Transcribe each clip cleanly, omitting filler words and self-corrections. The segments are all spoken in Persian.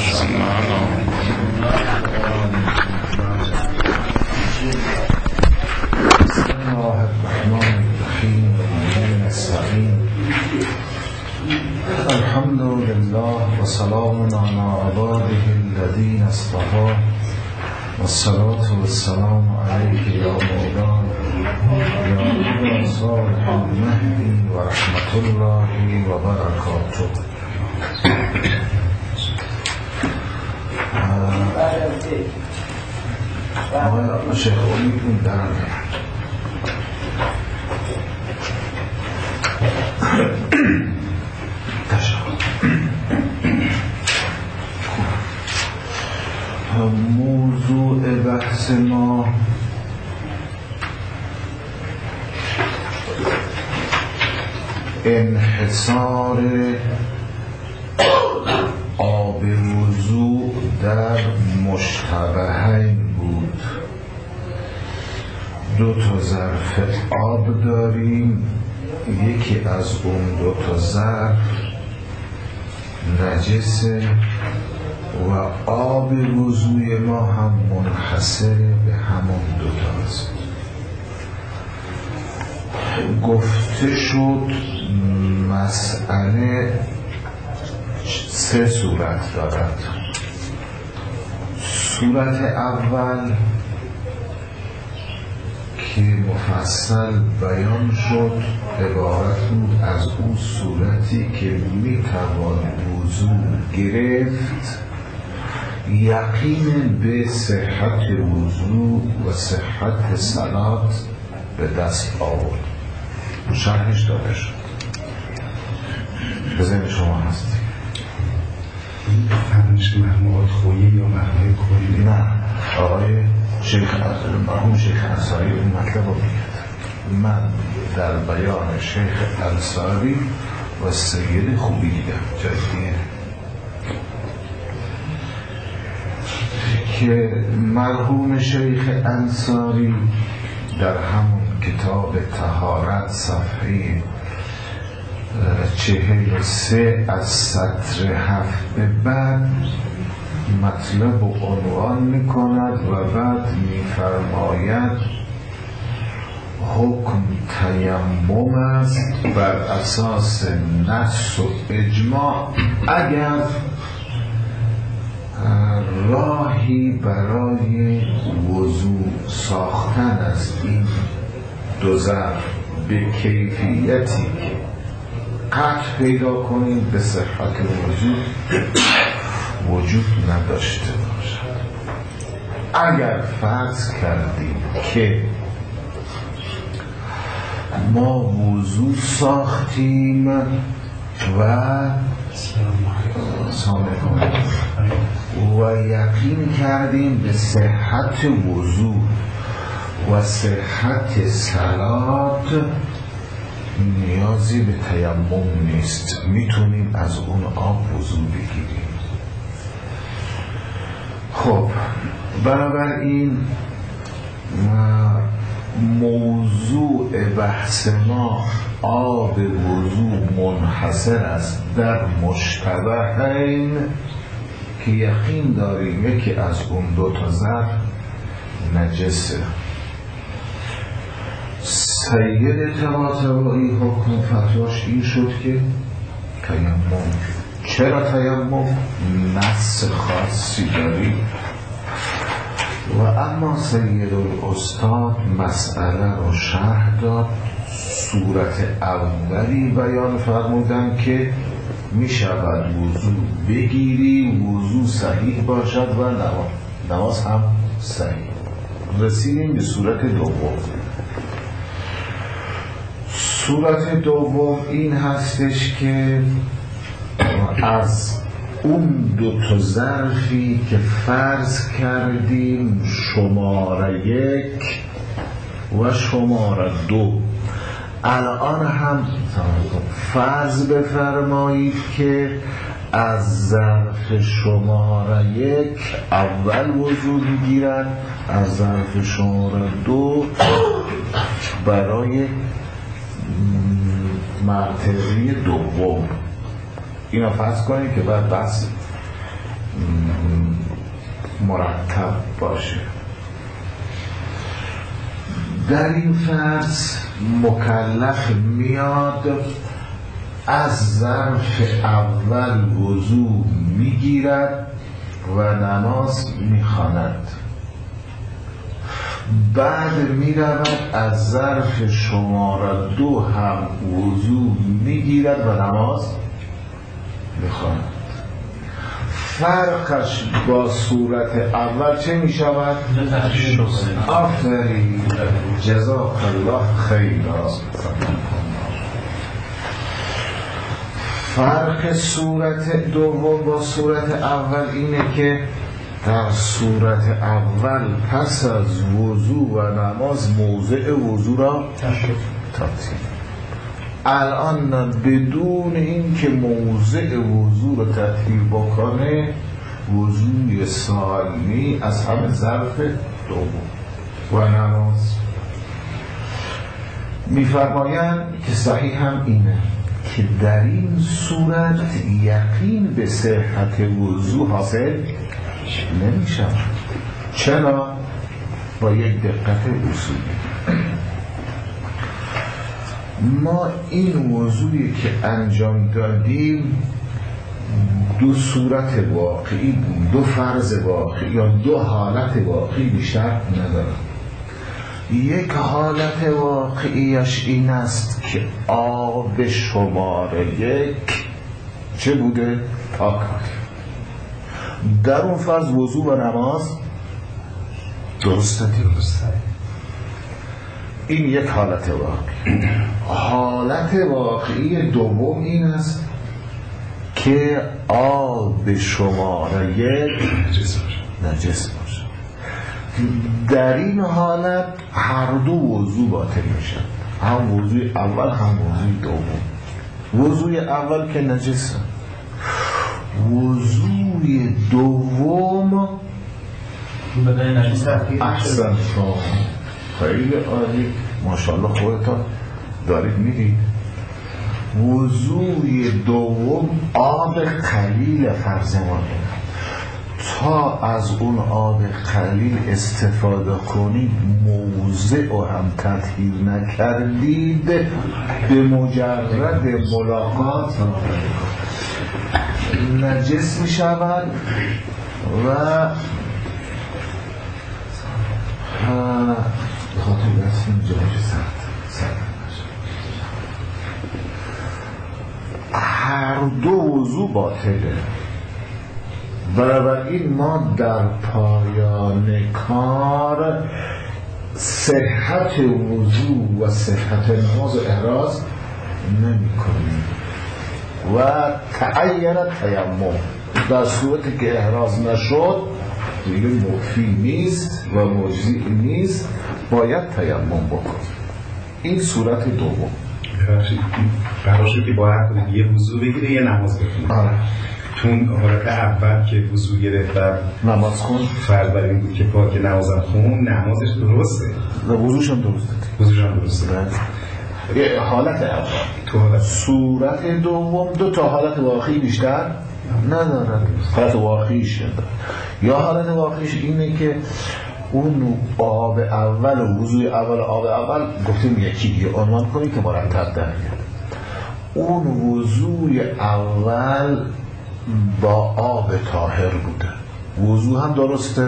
الحمد لله وسلام على عباده الذين اصطفى والصلاة والسلام عليك يا مولانا يا صالح المهدي ورحمة الله وبركاته. آقای شیخ امید این درده موضوع بحث ما انحصار آب وضوء در مشتبهین بود. دو تا ظرف آب داریم، یکی از اون دو تا ظرف نجسه و آب وضوی ما هم منحصر به همون دوتاست. گفته شد مسئله سه صورت دارد. صورت اول که مفصل بیان شد عبارت بود از اون صورتی که میتوان وضو گرفت یقین به صحت وضو و صحت صلات به دست آورد. شرحش داده شد. بزنید شما هستی فرمش محمود خویی یا محمود کلی؟ نه، آقای مرحوم شیخ انصاری این مطلب رو میگه. من در بیان شیخ انصاری و سید خوبی دیدم جای که مرحوم شیخ انصاری در همون کتاب طهارت صفحه 43 از سطر 7 به بعد مطلب و عنوان میکند و بعد میفرماید حکم تیمم است بر اساس نص و اجماع اگر راهی برای وضو ساختن است این دو ظرف به کیفیتی که قطع پیدا کنیم به صحت وجود نداشته باشد. اگر فرض کردیم که ما وضو ساختیم و یقین کردیم به صحت وضو و صحت صلات نیازی به تیمم نیست، میتونیم از اون آب وضو بگیریم. خب بنابراین موضوع بحث ما آب وضو منحصر است در مشتبهین که یقین داریم یکی از اون دو تا ظرف نجسه. سید طباطبایی حکم فتواش این شد که تیمم. چرا تیمم؟ نص خاصی داریم و اما سید الاستاد مسئله رو شرح داد. صورت اولی بیان فرمودن که می شود وضو بگیری، وضو صحیح باشد و نماز هم صحیح. رسیدیم به صورت دوم. صورت دوم این هستش که از اون دو تا ظرفی که فرض کردیم شماره 1 و شماره 2 الان هم فرض بفرمایید که از ظرف شماره 1 اول وضو میگیرن، از ظرف شماره 2 برای مرتبه دوم. اینا فرض کنید که بعد بس مرتب باشه. در این فرض مکلف میاد از ظرف اول وضو میگیرد و نماز میخواند، بعد میرود از ظرف شماره 2 هم وضو میگیرد و نماز میخواند. فرقش با صورت اول چه میشود؟ آفرین، جزاک الله خیرا. فرق صورت دوم با صورت اول اینه که در صورت اول پس از وضو و نماز موضع وضو را تعطیل. الان بدون این که موضع وضو را تعطیل بکنه، وضوی ثانی از همه ظرف دوم و نماز. میفرمایند که صحیح هم اینه که در این صورت یقین به صحت وضو حاصل نمی شود. چرا؟ با یک دقت اصولی ما این وضوعی که انجام دادیم دو صورت واقعی، دو فرض واقعی یا دو حالت واقعی بیشتر ندارد. یک حالت واقعیش این است که آب شماره 1 چه بوده؟ پاک. در اون فرض وضو و نماز درسته. این یک حالت واقعی. حالت واقعی دوم این است که آب شماره 1 نجس باشه. در این حالت هر دو وضو باطل میشن، هم وضوی اول هم وضوی دوم. وضوی اول که نجسه، وضوی دوم احسن شما خیلی عالی، ماشاءالله خودتا دارید میدید. وضوی دوم آب قلیل فرض ما، تا از اون آب قلیل استفاده کنید موضع و هم تطهیر نکردید، به مجرد ملاقات نجس می شود و خاطر رسیم جاش سرد. هر دو وضو باطله. بنابراین ما در پایان کار صحت وضو و صحت نماز و احراز نمی کنیم و تعین تیمم. در صورتی که احراز نشد دیگه مفید نیست و مجزی نیست، باید تیمم بکن. این صورت دوم. براشه که باید یه وضو بگیره یه نماز بخونه. چون حالت اول که وضو گرفت و نماز خون فرض بر این بود که پاک نمازم خون، نمازش درسته و وضوشم درسته. حالت اول. تو حالت صورت دوم دو تا حالت واقعی بیشتر ندارد. حالت واقعیش ندارد. یا حالت واقعیش اینه که اون آب اول و وضوی اول و آب اول گفتیم یکی دیگه عنوان کنید که مرتب در میاد. اون وضوی اول با آب طاهر بوده، وضو هم درسته،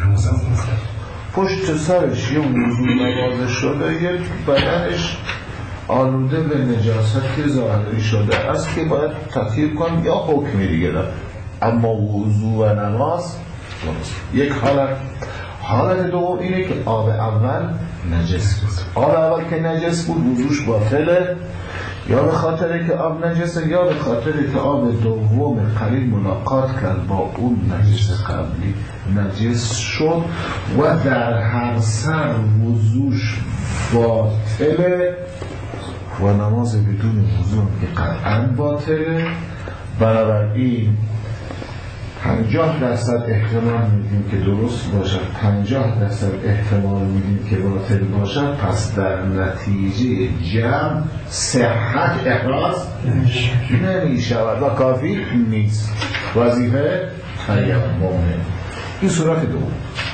پشت سرش یه وضو نوازه شده، یک بدنش آلوده به نجاست که ظاهری شده است که باید تطهیر کن یا حکمی دیگه دار. اما وضو و نماز درست. یک حالت دوم اینه که آب اول نجس بود. آب اول که نجس بود وضوش باطله، یا به خاطر که آب نجسه یا به خاطر که آب دوم قلیل ملاقات کرد با اون نجس قبلی نجس شد و در هر سر وضوش باطله و نماز بدون وضو که قطعا باطله. بنابراین 50% احتمال میدیم که درست باشد، 50% احتمال میدیم که باطل باشد. پس در نتیجه جمع صحت احراز نمی شود و کافی نیست. وظیفه تیممه. این صورت دوم.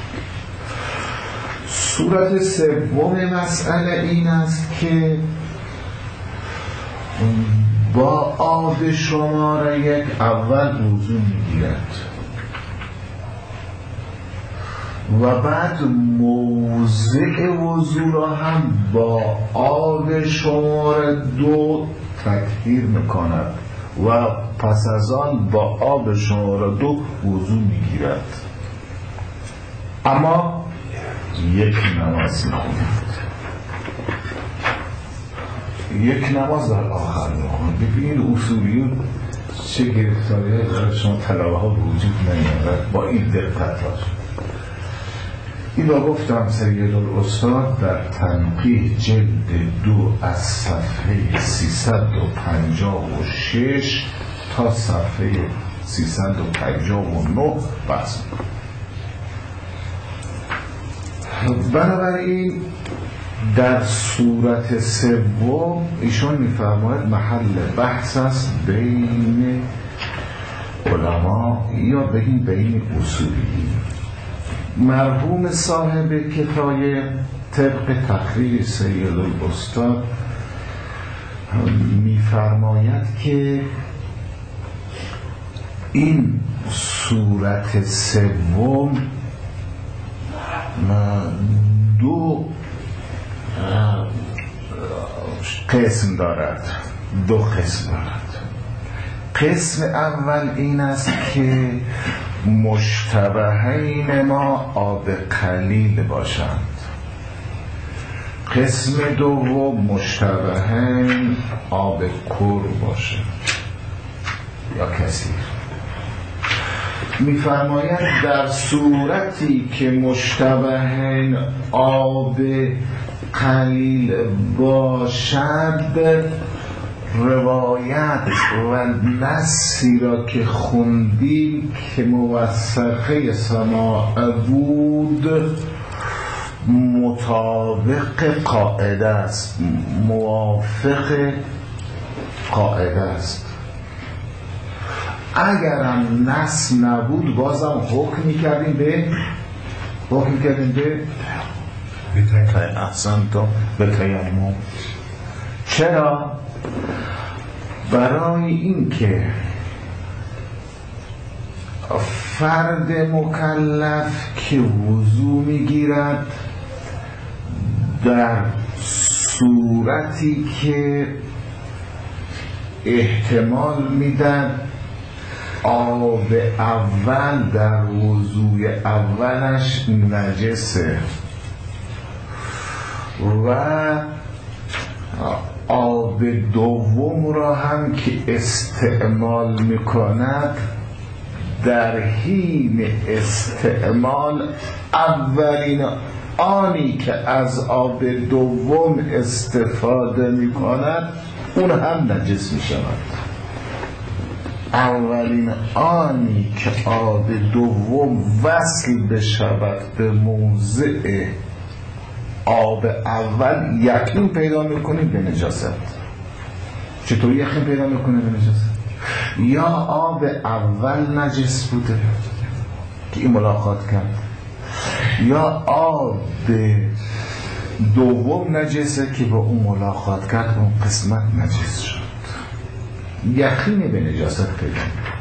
صورت سوم مسئله این است که با آب شماره یک اول وضو میگیرد و بعد موضع وضو را هم با آب شماره دو تطهیر میکند و پس از آن با آب شماره دو وضو میگیرد، اما یک نماز میخوند. یک نماز در آخر میخوند. ببینید اصولیون چه گرفتاری داره، شما طلبه ها وجود نمیاد با این دقتاش. این را گفتم سید الاستاد در تنقیح جلد 2 از صفحه 356 تا صفحه 359 بحث. بنابراین در صورت سوم ایشون میفرماید محل بحث است بین علما یا بین اصولیین. مرحوم صاحب کفایه طبق تقریر سید الاستاد میفرماید که این صورت سوم دو قسم دارد. قسم اول این است که مشتبهین ما آب قلیل باشند. قسم دوم مشتبهین آب کور باشند یا کثیر. میفرماید در صورتی که مشتبهین آب قلیل باشد، روایت و نصی را که خوندیم که موثقه سماع بود مطابق قاعده است، موافق قاعده است. اگرم نص نبود بازم حکم می‌کردیم به احسنتم به تیمم. چرا؟ برای اینکه فرد مکلف که وضو میگیرد در صورتی که احتمال میدن آب اول در وضوی اولش نجسه و آب دوم را هم که استعمال میکند در حین استعمال اولین آنی که از آب دوم استفاده میکند اون هم نجس میشود. اولین آنی که آب دوم وصل بشود به موضع آب اول یقین پیدا میکنیم به نجاست. چطور یقین پیدا میکنیم به نجاست؟ یا آب اول نجس بوده که این ملاقات کرد، یا آب دوم نجسه که با اون ملاقات کرد اون قسمت نجس شد. یقین به نجاست پیدا میکنیم.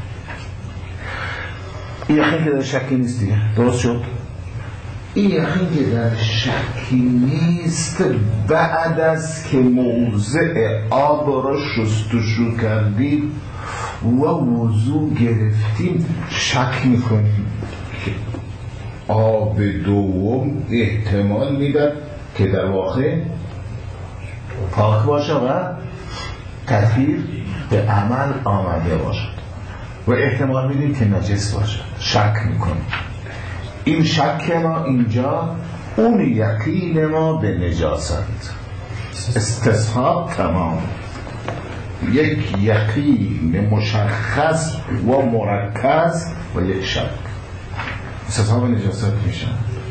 این یقین که در شکی نیست دیگه، درست شد؟ این یقین که در شکی نیست بعد از که موضع آب را شستشو کردیم و وضو گرفتیم شک میکنیم که آب دوم احتمال میدد که در واقع پاک باشه و تطهیر به عمل آمده باشد و احتمال میدیم که نجس باشد. شک میکنیم. این شک ما اینجا اون یقین ما به نجاست. استصحاب تمام، یک یقین مشخص و مرکز و یک شک استصحاب نجاست میشن.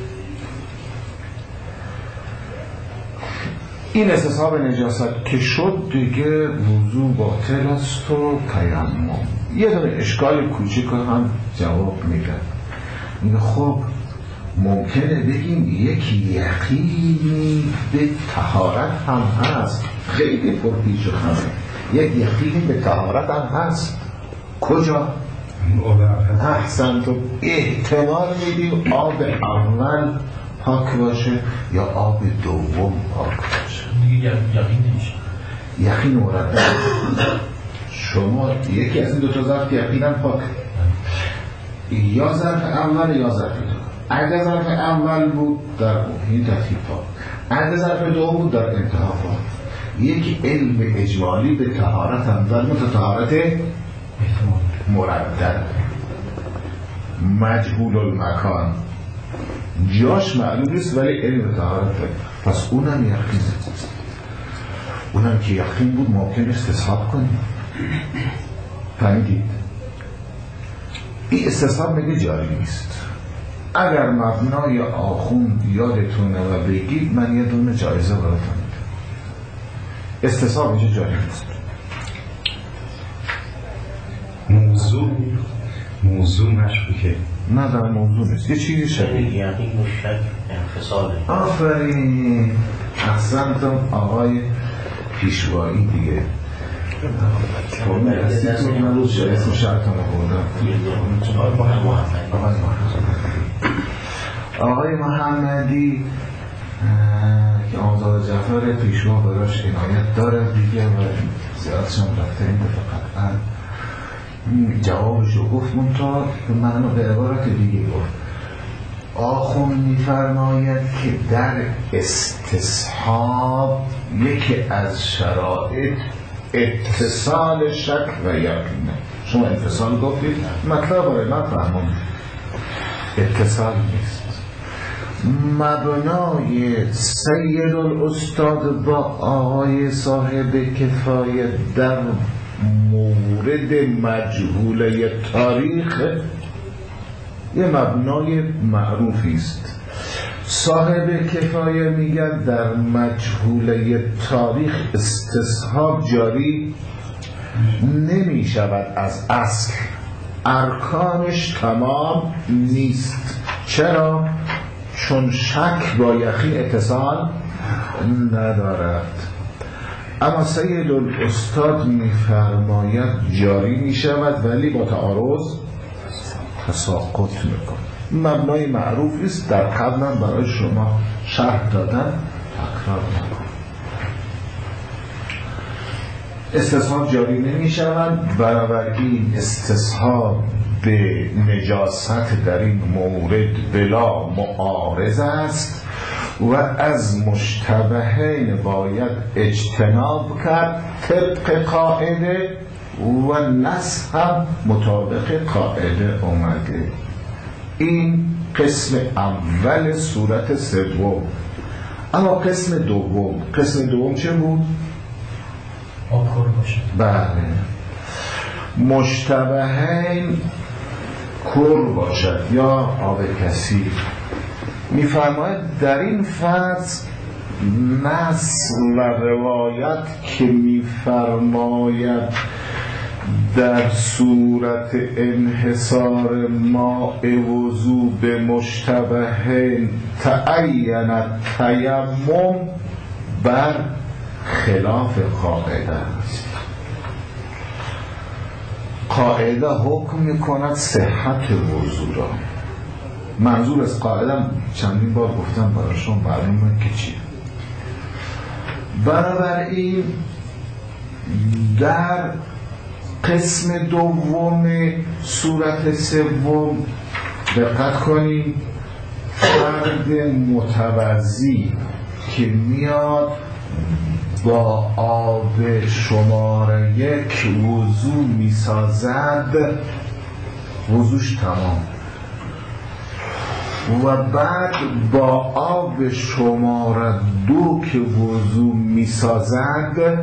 این استصحاب نجاست که شد دیگه وضو باطل است و تیمم. یه دونه اشکال کوچیک هم جواب میدن. میگه خب ممکنه بگیم یک یقینی به طهارت هم هست، خیلی پرپیچ و خمه، یک یقینی به طهارت هم هست. کجا؟ احسن، تو احتمال میدیم آب اول پاک باشه یا آب دوم پاک باشه. یقین نمیشه، یقین مرتب. شما یکی از این دو تا ظرف یقینا پاک، یا ظرف اول یا ظرف دوم. اگه ظرف اول بود در این ترتیب پاک، اگه ظرف دوم بود در انتها پاک. یک علم اجمالی به طهارت اول متطهارت مردد، مجهول المکان، جاش معلوم نیست ولی علم طهارت. پس اونم یقین، اونم که یقین بود ممکن استصحاب کنیم. فهمیدید؟ این استصحاب میگه جاری نیست. اگر مبنای آخوند یادتونه و بگید من یه دونه جایزه براتون میدم. استصحاب میشه جاری نیست. موضوع مشکوکه. نه در موضوع نیست، یه چیزی شبیه یقین و شک انفصاله. آفرین، احسنتم آقای پیشوایی دیگه. فرمی هستی تو نروز اسم شرطان بودم. آقای محمدی که آموزاد جعفر پیشوا براش عنایت داره دیگه و زیادشم رفته این دفعه قطعا جوابشو گفت، منطقه منو به عبارت دیگه گفت. آخوند می‌فرماید که در استصحاب یکی از شرایط اتصال شک و یقینه. شما اتصال گفتید، مطلب برای من فهمون اتصال نیست. مبنای سید الاستاد با آقای صاحب کفایت در مورد مجهوله تاریخ یه مبنای معروفی است. صاحب کفایه میگن در مجهوله تاریخ استصحاب جاری نمی شود، از اصل ارکانش تمام نیست. چرا؟ چون شک با یقین اتصال ندارد. اما سید الاستاد میفرماید جاری می شود ولی با تعارض تساقط میکن. مبنای معروفی است، در قبلا برای شما شرح دادن، تکرار نکن. استصحاب جاری نمی شود، بنابراین استصحاب به نجاست در این مورد بلا معارض است و از مشتبهین باید اجتناب کرد طبق قاعده و نص هم مطابق قاعده اومده. این قسم اول صورت سوم. اما قسم دوم چه بود؟ آب کور باشه. بله، مشتبهین کور باشد یا آب کثیف. میفرماید در این فصل نص و روایت که میفرماید در صورت انحصار ماء وضو به مشتبهین تعین تیمم بر خلاف قاعده است. قاعده حکم میکند صحت وضو را. منظور از قاعده چندین بار گفتم براشون معلومه که چیه. بنابراین در قسم دوم صورت سوم دقت کنید، فرد متوضی که میاد با آب شماره 1 وضو میسازد، وضوش تمام، و بعد با آب شماره 2 که وضو میسازد،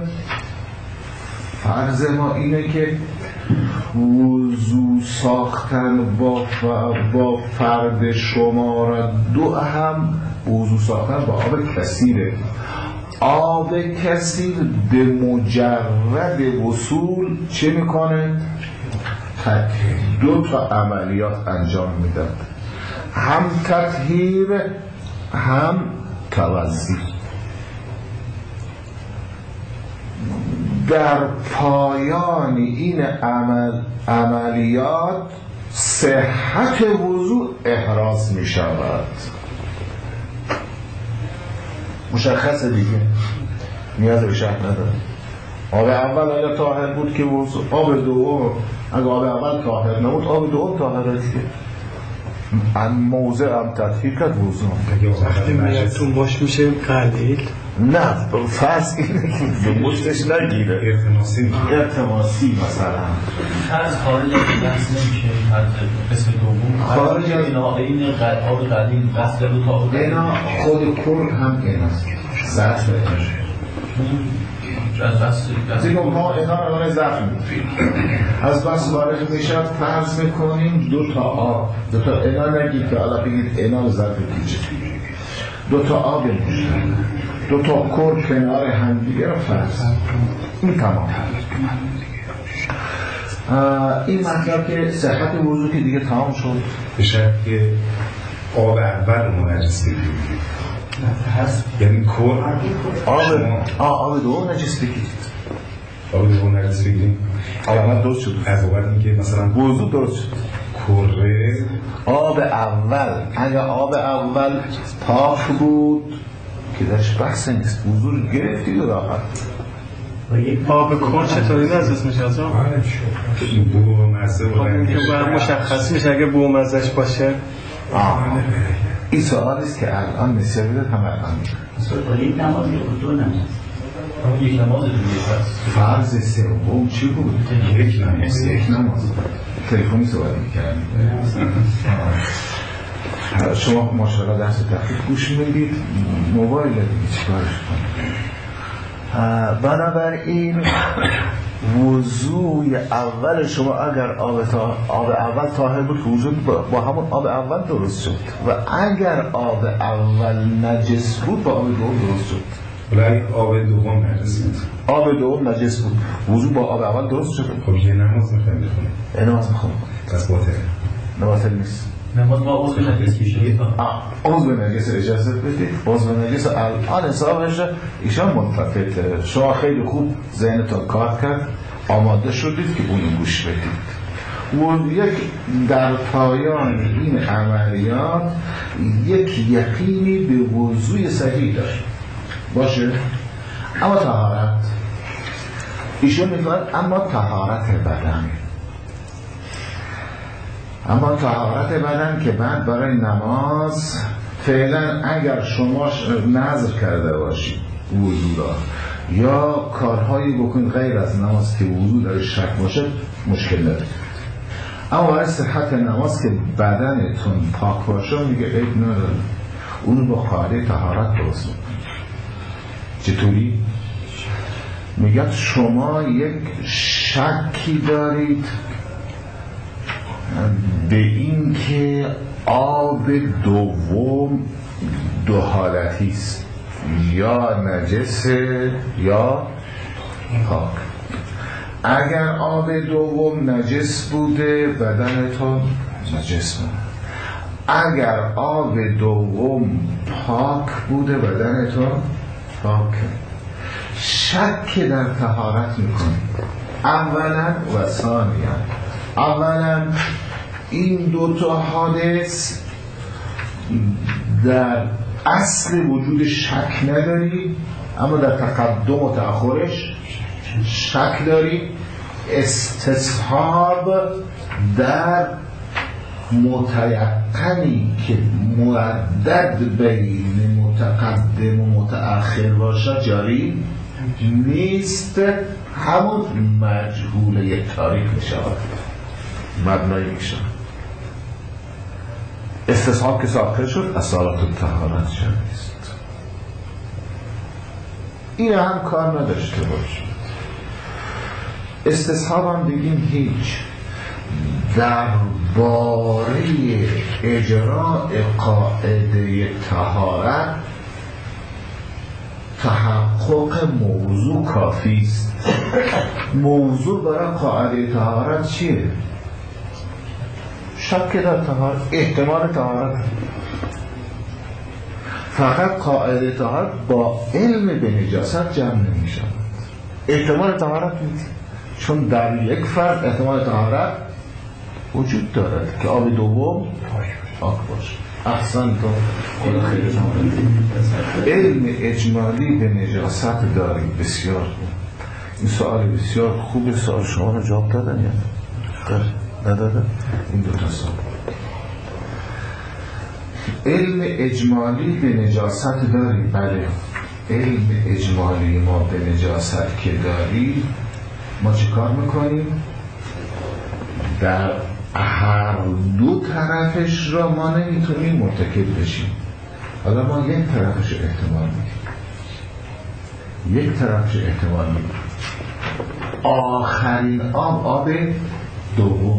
فرض ما اینه که وضو ساختن با فرد شماره 2 هم وضو ساختن با آب کثیره. آب کثیر به مجرد وصول چه میکنه؟ 2 تا عملیات انجام میدن. هم تطهیر هم توضیح. در پایان این عملیات صحت وضو احراز می شود. مشخصه دیگه، نیاز به شرح نداره. آب اول اگر طاهر بود که وضو، آب دوم اگر آب اول طاهر نبود آب دوم طاهره دیگه. موضع هم تطهیر کرد وضو. وقتی میتون باش میشه قلیل؟ نه، فرض اینه که مشتش نگیره، ارتماسی مثلا از خارج از بحث نمیشه. از قسم دوم خارج از این آب قدیم غسل رو تا اینا خود کل هم ایناست ظرف از بس دیگه ما اینا رو ظرف می‌کنیم. از بس وارد میشه فرض میکنیم دو تا اینا نگید که حالا بگید اینا رو ظرف پیچه، دو تا آب میشه، دو تا کل کنار هم دیگه رو فرض. این تمام. این مطلب که صحت وضو که دیگه تمام شد. بشه که آب اول رو نجس بگیریم، یعنی کل آب دوم نجس بگیرید. آب دوم نجس بگیریم. آب درست شد. از بعد اینکه مثلا وضو درست شد. کره آب اول اگر آب اول پاک بود که درش بحث نیست، وضو رو گرفتید و راحت. آب کل چطوری نجس میشه از آن؟ بو مزه و اینکه باید مشخص میشه اگه بو مزهش باشه. این سوال است که الان نسیه بیدد همه الان یک نماز یا دو نماز؟ یک نماز دیگه فرض سوم چی بود؟ یک نماز. تلفنی صحبت میکردیم. شما ماشاءالله درس تحقیق گوش میدید، موبایل دیگه چیکارش کنید. بنابراین وضوی اول شما اگر آب اول طاهر بود وجود با همون آب اول درست شد و اگر آب اول نجس بود با آب دوم درست شد. ولی آب دوم نجس بود. آب دوم نجس بود، وضو با آب اول درست شد. خب یه نماز میخوایم بخونیم. نماز میخونیم. پس باطله. باطل نیست. نماز با عضو نجس میشه. عضو نجس اجازه بدید. عضو نجس الان حسابش ایشان منتفته. شما خیلی خوب ذهنتون کار کرد، آماده شدید که اونو گوش بدید. و یک در پایان این عملیات یک یقینی به وضوی صحیح داشت باشه. اما طهارت ایشون میگوید اما طهارت بدن، اما طهارت بدن که بعد برای نماز فعلا اگر شما نذر کرده باشید وضو را یا کارهایی بکنید غیر از نماز که وضو در شک باشه مشکل نداره. اما برای صحت نماز که بدنتون پاک باشه میگه عیب نداره، اونو با قاعده طهارت درست میکنه. چطوری؟ میگه شما یک شکی دارید به این که آب دوم دو حالتی است، یا نجسه یا پاک. اگر آب دوم نجس بوده بدنتون نجس بود، اگر آب دوم پاک بوده بدنتون پاک. شک در طهارت میکنید اولا و ثانیا. اولا این دوتا حادث در اصل وجود شک نداری، اما در تقدم و تأخرش شک داری. استصحاب در متیقنی که مردد بین متقدم و متأخر باشد جاری نیست، همون مجهوله تاریک میشه، مبنایی میشه. استصحاب که ساخته شد اصالت و طهارت نیست. این هم کار نداشته باشد. استصحاب هم بگیم هیچ. در باره اجراء قاعده طهارت تحقق موضوع کافی است. موضوع برای قاعده طهارت چیه؟ شک در طهارت، احتمال طهارت، فقط قاعده طهارت با علم به نجاست جمع نمی شود. احتمال طهارت نیست، چون در یک فرد احتمال طهارت وجود دارد که آب دوم پاک باشه. احسن تو خدا خیلی زمان. علم اجمالی به نجاست داری. بسیار خوب. این سوال بسیار خوبه. سوال شما رو جواب دادن یا ندادن؟ این دو تا سوال. علم اجمالی به نجاست داری؟ بله. علم اجمالی ما به نجاست که داری، ما چه کار میکنیم؟ در هر دو طرفش را ما نمیتونیم مرتکب بشیم. حالا ما یک طرفش احتمال میدیم، یک طرفش احتمال میدیم. آخرین آب دوم.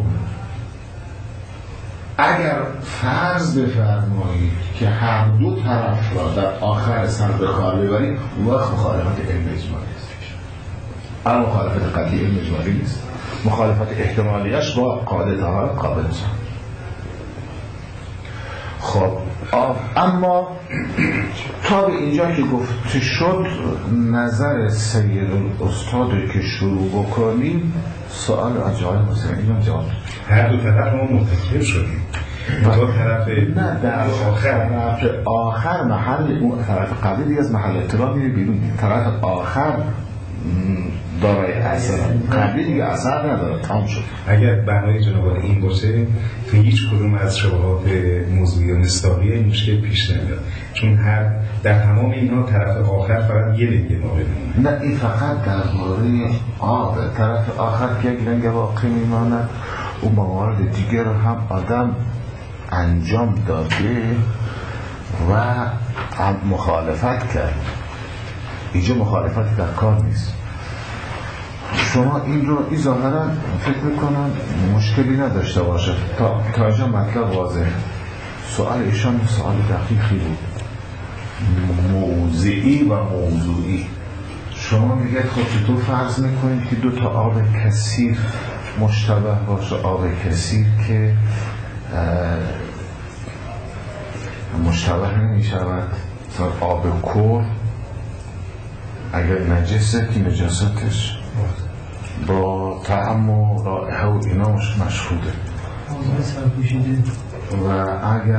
اگر فرض بفرمایید که هر دو طرف را در آخر سر به کار ببرید، اون وقت مخالفت علم اجمالی است. اما مخالفت قطعی علم اجمالی نیست. مخالفت احتمالیش با قاعده طهارت قابل است. خب اما تا به اینجا که گفته شد، نظر سید الاستاد که شروع بکنیم، سوال آقای حسینی هم جواب. هر دو طرف ما مرتکب شدیم. دو طرف نه، در آخر محل اون طرف قبلی دیگه از محل اطلاع میره بیرون. طرف آخر دارای اثر، قبلی دیگه اثر نداره، تمام شد. اگر بنای جناب این باشه، تو هیچ کدوم از شبهات موضوعی و مصداقی این مشکل پیش نمیاد، چون در تمام اینا طرف آخر فقط یه لنگ ما بمونه. نه، این فقط درباره آب طرف آخر که یک لنگ واقعی میماند. اون موارد دیگر رو هم آدم انجام داده و مخالفت کرد. اینجا مخالفت در کار نیست. شما این رو ظاهرا فکر میکنم مشکلی نداشته باشه. تا اینجا مطلب واضح. سوال ایشان سوال دقیقی بود، موضعی و موضوعی. شما میگید خب چطور فرض میکنید که دو تا آب کثیر مشتبه باشه؟ آب کثیر که مشتبه نمیشود. آب کور اگر نجسه که نجاستش با طعم و رائحه و اینا مشهوده، و اگر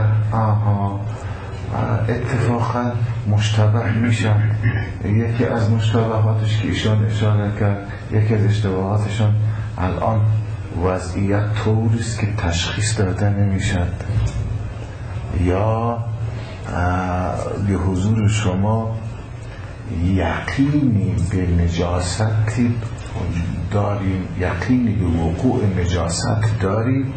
اتفاقا مشتبه میشن، یکی از مشتبهاتش که ایشان اشاره کرد، یکی از اشتباهاتشان الان وضعیت طوریست که تشخیص داده نمیشد، یا به حضور شما یقینی به نجاستی داریم، یقینی به وقوع نجاست داریم،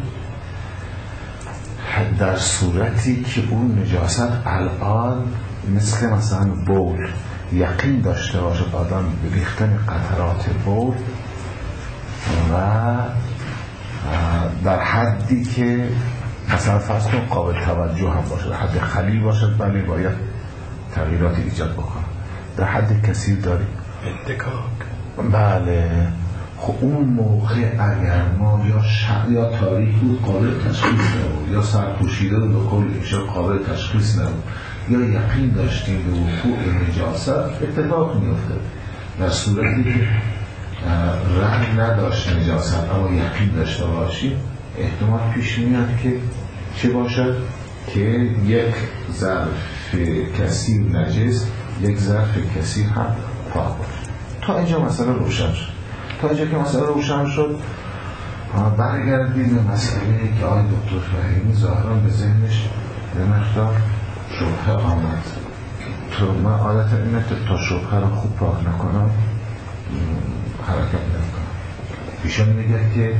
در صورتی که اون نجاست الان مثلا بول یقین داشته باشه آدم به ریختن قطرات بول و در حدی که مثلا فرض کن قابل توجه هم باشه، در حد خلیل باشد، بله باید تغییرات ایجاد بکنه. در حد کثیر داریم اتکاک، بله. خب اون موقع اگر ما یا تاریک بود قابل تشخیص نبود، یا سرپوشیده بود به قول ایشان قابل تشخیص نبود، یا یقین داشتیم به وقوع نجاست، اتفاق میفته. در صورتی که رنگ نداشت نجاست اما یقین داشته باشیم، احتمال پیش میاد که چه باشد؟ که یک ظرف کثیر نجس، یک ظرف کثیر هم پاک باشه. تا اینجا مسئله روشن شد. تا اینجا که مسئله روشن شد، برگردیم به مسئله که آقای دکتر فهیمی ظاهرا به ذهنش به مقدار شبهه آمد. تو من عادت اینه تا شبهه را خوب پاک نکنم حرکت نکنم. ایشان میگه که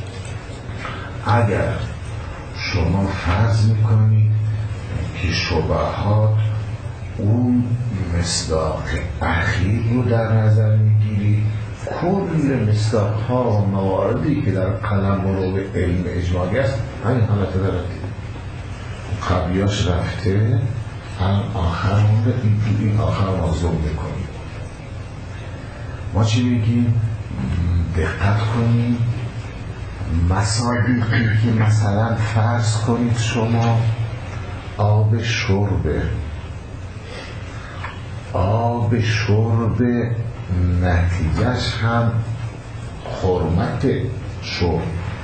اگر شما فرض میکنید که شبهات اون مصداق اخیر رو در نظر میگیری، کل مصداق ها و مواردی که در قلمرو به علم اجمالی است همین حالت دارد. قبلیاش رفته، هم آخر مونده، این آخر موضوع میکنیم. ما چی میگیم؟ دقت کنیم، مصادیقی که مثلا فرض کنید شما آب شرب نتیجهش هم حرمت شرب.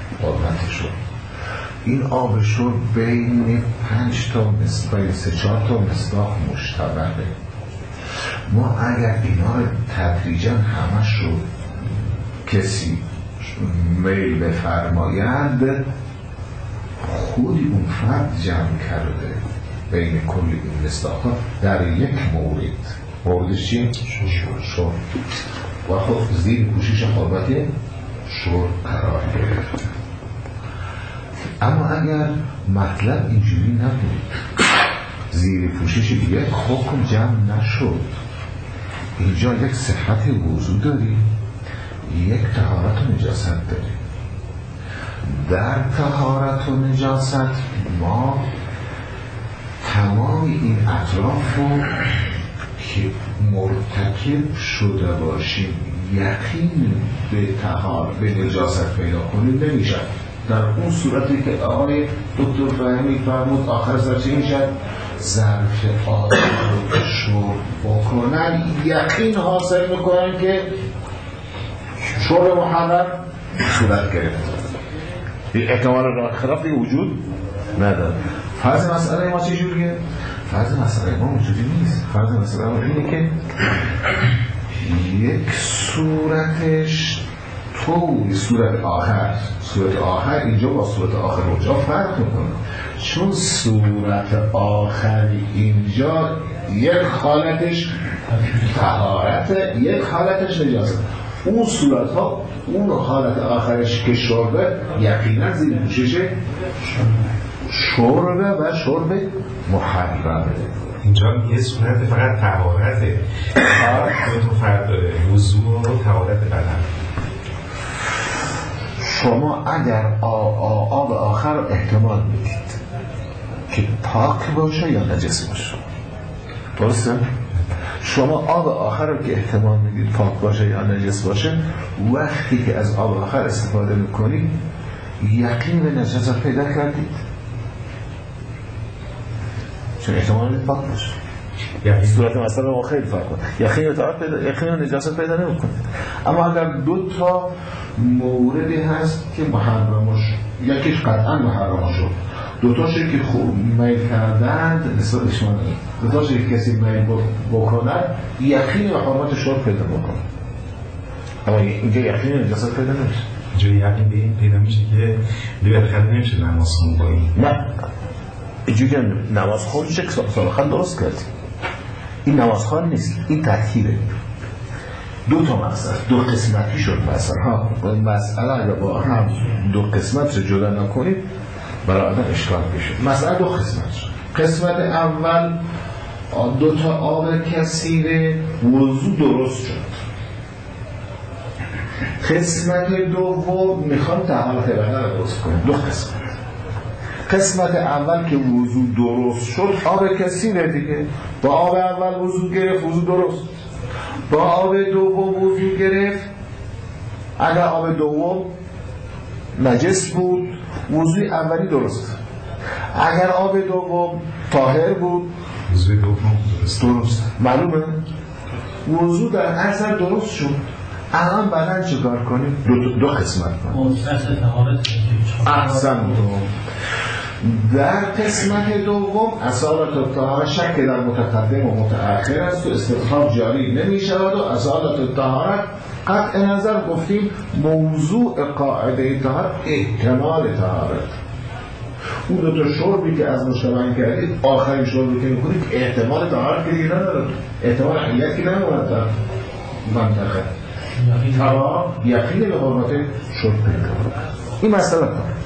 این آب شرب بین 5 تا مصداق 3-4 تا مصداق مشتبهه. ما اگر اینا رو تدریجا همش رو کسی میل بفرماید، خودی اون فرد جمع کرده بین کل این مصداق‌ها در یک موردش چیه؟ شرب. و خب زیر پوشش حرمت شرب قرار گرفت. اما اگر مطلب اینجوری نبود، زیر پوشش یک حکم جمع نشد، اینجا یک صحت وضو داری، یک طهارت و نجاست داری. در طهارت و نجاست ما تمام این اطراف رو که مرتکب شده باشیم یقین به نجاست پیدا کنیم نمیشه. در اون صورتی که آقای دکتر فهمی فرمود آخر سرچه میشد ظرف آب رو شرب بکنن، یقین حاصل میکنن که شرب محرم صورت گرفت. احتمال راه خلافی وجود نداره. فرض مسئله ما چه جوریه؟ فرض مسئله ما وجودی نیست. فرض مسئله ما اینه که یک صورتش تو صورت آخر اینجا با صورت آخر اونجا فرق میکنه، چون صورت آخر اینجا یک حالتش طهارت، یک حالتش نجاست. اون صورت ها اون حالت آخرش که شربه یقینا زیر پوشش شربه و شرب محرمه. اینجا یه صورت فقط طهارته، دو تا فرق داره، وضو و طهارت بدن. شما اگر آب آخر رو احتمال میدید که پاک باشه یا نجس باشه، درسته؟ شما آب آخر رو که احتمال میدید پاک باشه یا نجس باشه، وقتی که از آب آخر استفاده میکنید یقین به نجاست پیدا کردید، چون احتمال میدید پاک باشه. یعنی صورت مسئله ما خیلی فرق کنه. یقین و نجاست پیدا نمیکنید. اما اگر دو تا موردی هست که محرمش، یکیش قطعا محرمش شد، دوتاشی که خوب میل کردند نسبت شما، دوتاشی که کسی میل بکند یقین و حرمت شرب پیدا بکنه. اما اینجا یقین و نجاست پیدا نمیشه. اینجا یقین به این پیدا میشه که بالاخره نمیشه نماز خون با این. نه اینجوری که نماز خون چک سالخان درست کردیم. این نماز خون نیست، این تطهیره. دو تا مسئله، دو قسمتی شد مسئله ها. مسئله اگر با هم دو قسمت رو جدا نکنید برای آدم اشکال بشه. مسئله دو قسمت شد. قسمت اول دو تا آب کثیر وضو درست شد. قسمت دوم میخوام طهارت بدن رو درست کنیم. دو قسمت. قسمت اول که وضو درست شد آب کثیره دیگه، با آب اول وضو گرفت وضو درست، با آب دوم وضو گرفت، اگر آب دوم نجس بود وضوی اولی درست، اگر آب دوم طاهر بود وضوی دوم درست. معلومه؟ وضو در اثر درست شد. الان بعدن چیکار کنیم؟ دو قسمت کنیم. احسن دوم. در قسمت دوم اصالت الطهارت شک در متقدم و متأخر است و استفهام جاری نمی شود و اصالت الطهارت قطع نظر گفتیم موضوع قاعده طهارت احتمال طهارت. اون دو تا شربی که از مشتبه کردید آخرین شربی که میکنید احتمال طهارت که دیگه نداره، احتمال حلیت که نموند در منطقه تمام یقین به حرمت شرب پیدا. این مسئله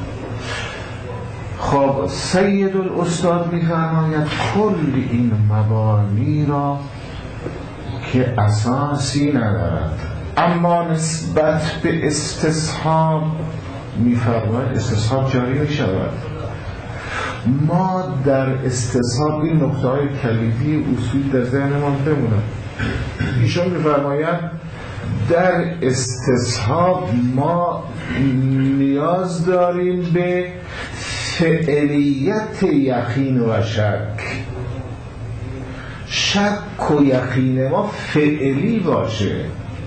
خب سید الاستاد می‌فرماید کل این مبانی را که اساسی ندارد اما نسبت به استصحاب می‌فرماید استصحاب جاری می‌شود. ما در استصحاب این نقطه‌های کلیدی اصول در ذهنمان بمونه. ایشون می‌فرماید در استصحاب ما نیاز داریم به فعلیت یقین و شک و یقین ما فعلی باشه.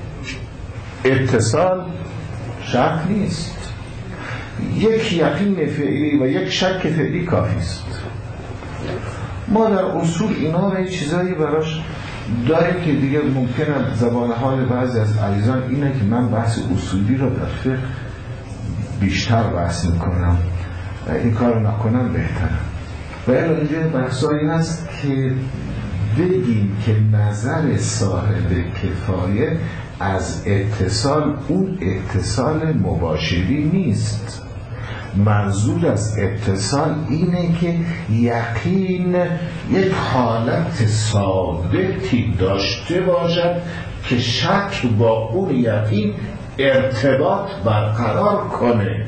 اتصال شک نیست، یک یقین فعلی و یک شک فعلی کافی است. ما در اصول اینا و چیزایی براش داریم که دیگه ممکنه زبان حال بعضی از عزیزان اینه که من بحث اصولی رو در فقه بیشتر بحث میکنم، این کار نکنم بهتره. و اینجا بحثایی هست که بگیم که نظر صاحب کفایه از اتصال اون اتصال مباشری نیست. منظور از اتصال اینه که یقین یک حالت ثابتی داشته باشد که شک با اون یقین ارتباط برقرار کنه.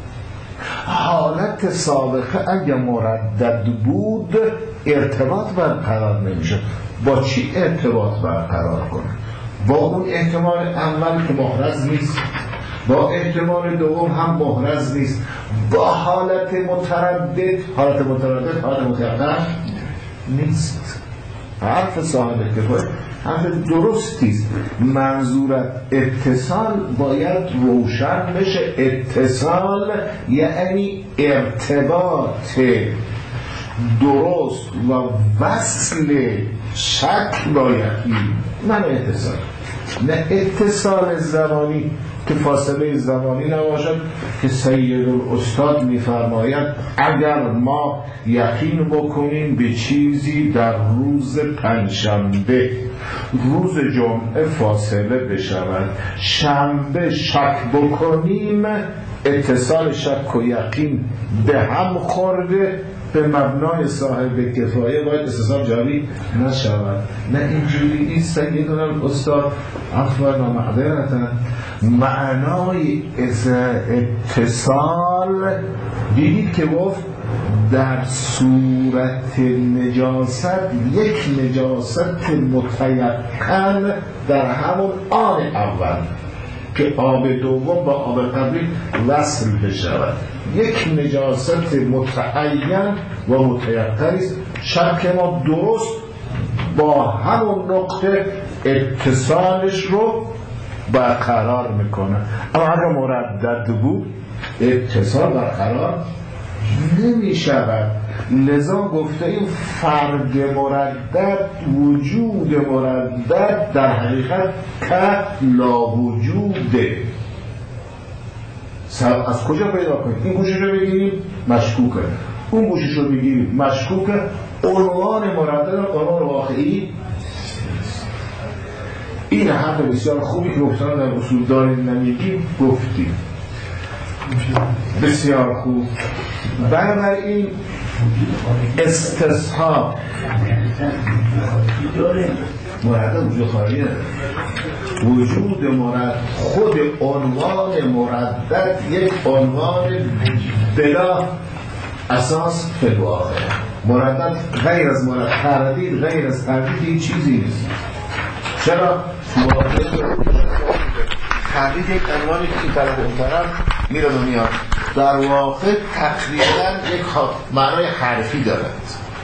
حالت سابقه اگه مردد بود ارتباط برقرار نمیشه. با چی ارتباط برقرار کنه؟ با اون احتمال اول که محرز نیست، با احتمال دوم هم محرز نیست، با حالت متردد حالت متقن نیست. حرف صاحب کفایه حرف درستیست. منظورت اتصال باید روشن بشه. اتصال یعنی ارتباط درست و وصل شک با یقین. نه اتصال، نه اتصال زمانی که فاصله زمانی نباشد که سید الاستاد میفرماید اگر ما یقین بکنیم به چیزی در روز پنجشنبه، روز جمعه فاصله بشود، شنبه شک بکنیم، اتصال شک و یقین به هم خورده، به مبنای صاحب کفایه باید اتصال جاری نشود. نه اینجوری نیست. سید الاستاد عفوا و معذرتا معنای اتصال دیدید که گفت در صورت نجاست یک نجاست متیقن در همون آن اول که آب دوم با آب قبلی وصل بشود، یک نجاست متعین و متیقن است. شک ما درست با همون نقطه اتصالش رو برقرار میکنه. اما اگر مردد بود اتصال برقرار نمی شود. لذا گفته این فرد مردد، وجود مردد در حقیقت که لا وجوده. از کجا پیدا کنیم؟ این گوشش رو بگیریم مشکوکه، اون گوشش رو بگیریم مشکوکه. عنوان مردد عنوان واقعی. این حرف بسیار خوبی که گفتن در اصول داریم نمیگیم گفتیم. بسیار خوب. بنابراین استصحاب مردد وجود خارجی وجود مرد خود عنوان مردد یک عنوان بلا اساس فقه. مردد غیر از مرد تردید، غیر از تردید این چیزی نیست. چرا؟ تردید یک عنوانی که این طرف اون طرف میره و میاد، در واقع تقریبا یک معنای حرفی دارد.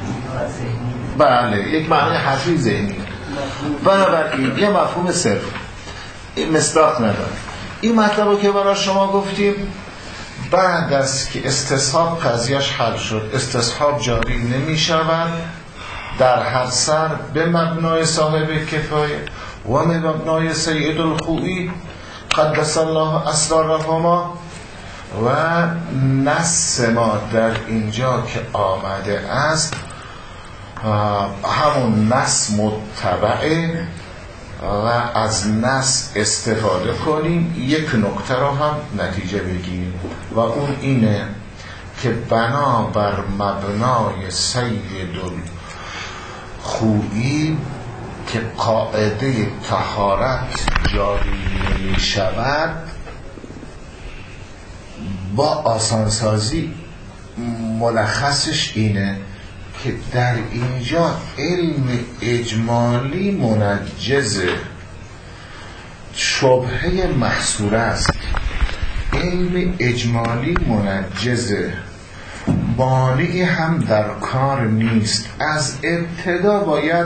بله، یک معنای حرفی ذهنی. بنابراین یه مفهوم صرف مصداق نداره. این مطلب که برای شما گفتیم بعد از که استصحاب قضیهش حل شد، استصحاب جاری نمی شود در هر سر به مبنای صاحب کفایه و مبنای سید الخوئی قدس الله اسرارهما. و نص ما در اینجا که آمده است همون نص متبعه و از نص استفاده کنیم. یک نکته رو هم نتیجه بگیریم و اون اینه که بنابر مبنای سید الخوئی که قاعده طهارت جاری نمی شود، با آسانسازی ملخصش اینه که در اینجا علم اجمالی منجزه، شبهه محصوره است. علم اجمالی منجزه، مانعی هم در کار نیست. از ابتدا باید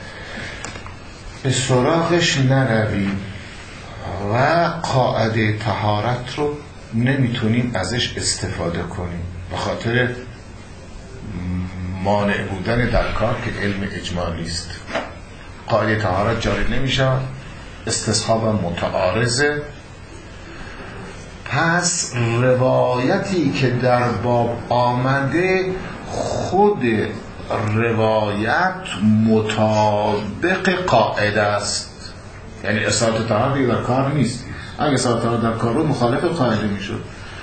به سراغش نرویم و قاعده طهارت رو نمیتونیم ازش استفاده کنیم به خاطر مانع بودن در کار که علم اجمالی است. قاعده طهارت جاری نمیشه، استصحاب متعارضه. پس روایتی که در باب آمده خود روایت مطابق قاعده است، یعنی اصالت طهارت در کار نیست. اگه اصالت طهارت در کار رو مخالف قاعده میشد.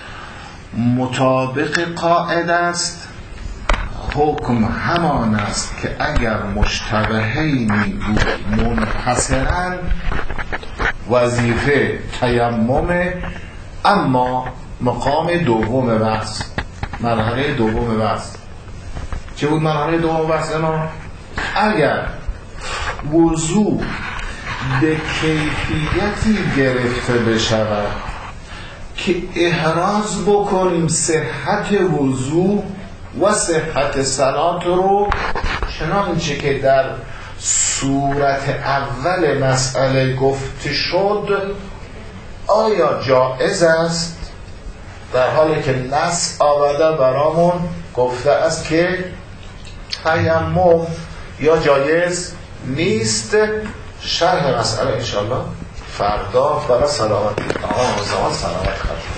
مطابق قاعده است. حکم همان است که اگر مشتبهینی بود منحصراً وظیفه تیمم، اما مقام دوم بحث، مرحله دوم بحث چه بود؟ مرحله دوم بحث اگر وضو به کیفیتی گرفته بشود که احراز بکنیم صحت وضو و صحت صلات رو، چنانچه که در صورت اول مسئله گفته شد، آیا جائز است؟ در حالی که نص آورده برامون گفته است که تیمم یا جایز نیست. شرح مسئله انشاءالله فردا برای سلامت آقا و زمان سلامت خواهد.